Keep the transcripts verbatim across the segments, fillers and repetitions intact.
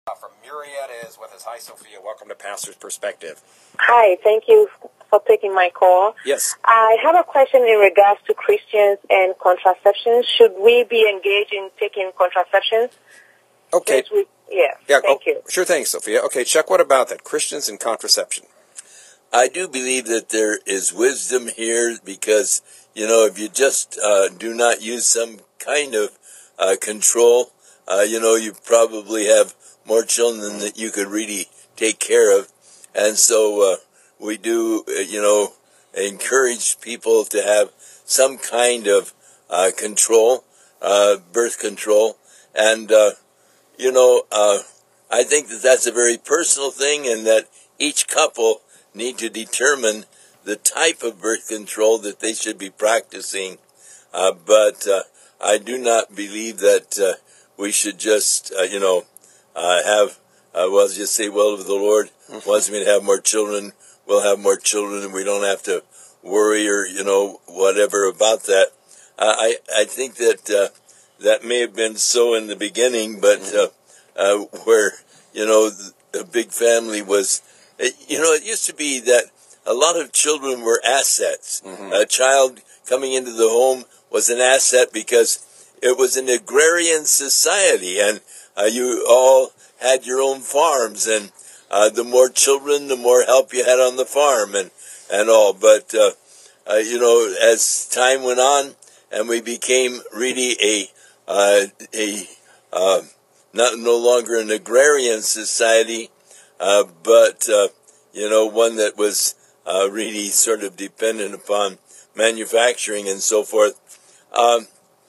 From Murrieta is with us. Hi, Sophia. Welcome to Pastor's Perspective. Hi, thank you for taking my call. Yes. I have a question in regards to Christians and contraception. Should we be engaged in taking contraceptions? Okay. We, yeah, yeah, thank oh, you. Sure thing, Sophia. Okay, Chuck, what about that? Christians and contraception. I do believe that there is wisdom here because, you know, if you just uh, do not use some kind of uh, control, uh, you know, you probably have more children that you could really take care of. And so uh, we do, uh, you know, encourage people to have some kind of uh, control, uh, birth control. And, uh, you know, uh, I think that that's a very personal thing and that each couple need to determine the type of birth control that they should be practicing. Uh, but uh, I do not believe that uh, we should just, uh, you know, uh, have, uh, well, just say, well, if the Lord wants me to have more children, we'll have more children, and we don't have to worry or, you know, whatever about that. Uh, I, I think that uh, that may have been so in the beginning, but uh, uh, where, you know, a big family was, you know, it used to be that a lot of children were assets. Mm-hmm. A child coming into the home was an asset because it was an agrarian society, and uh, you all had your own farms, and uh, the more children, the more help you had on the farm, and, and all. But, uh, uh, you know, as time went on, and we became really a, uh, a uh, not no longer an agrarian society, uh, but, uh, you know, one that was uh, really sort of dependent upon manufacturing and so forth. Um,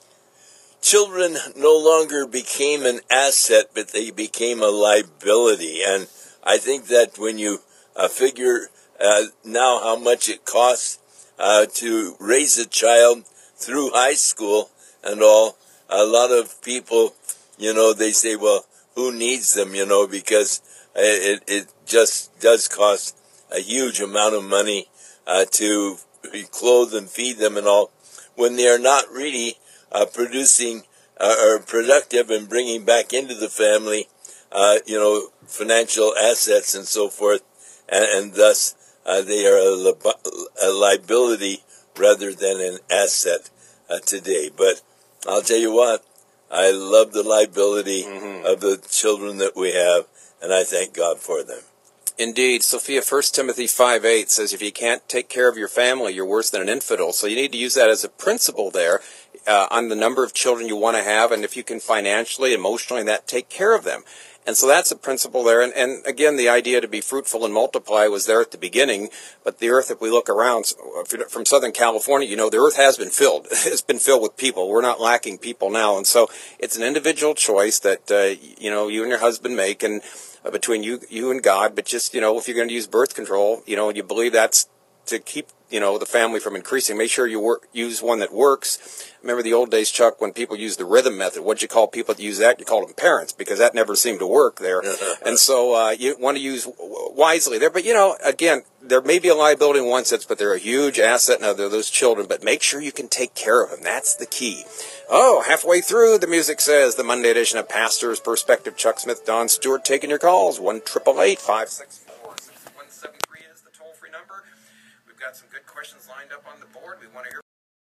children no longer became an asset, but they became a liability. And I think that when you uh, figure uh, now how much it costs uh, to raise a child through high school and all, a lot of people, you know, they say, well, who needs them, you know, because it, it just does cost a huge amount of money uh, to clothe and feed them and all, when they are not really uh, producing uh, or productive and bringing back into the family, uh, you know, financial assets and so forth, and, and thus uh, they are a, li- a liability rather than an asset uh, today. But I'll tell you what, I love the liability mm-hmm. of the children that we have, and I thank God for them. Indeed. Sophia, First Timothy five eight says, if you can't take care of your family, you're worse than an infidel. So you need to use that as a principle there uh, on the number of children you want to have, and if you can financially, emotionally, and that, take care of them. And so that's a principle there. And, and again, the idea to be fruitful and multiply was there at the beginning. But the earth, if we look around, from Southern California, you know, the earth has been filled. It's been filled with people. We're not lacking people now. And so it's an individual choice that, uh, you know, you and your husband make, and uh, between you you and God. But just, you know, if you're going to use birth control, you know, and you believe that's to keep, you know, the family from increasing, make sure you work, use one that works. Remember the old days, Chuck, when people used the rhythm method. What'd you call people that use that? You called them parents, because that never seemed to work there. And so uh, you want to use wisely there. But, you know, again, there may be a liability in one sense, but they're a huge asset in other those children. But make sure you can take care of them. That's the key. Oh, halfway through, the music says, the Monday edition of Pastor's Perspective. Chuck Smith, Don Stewart, taking your calls. one eight eight eight, five six four, six one seven three is the toll-free number. We've got some good questions lined up on the board. We want to hear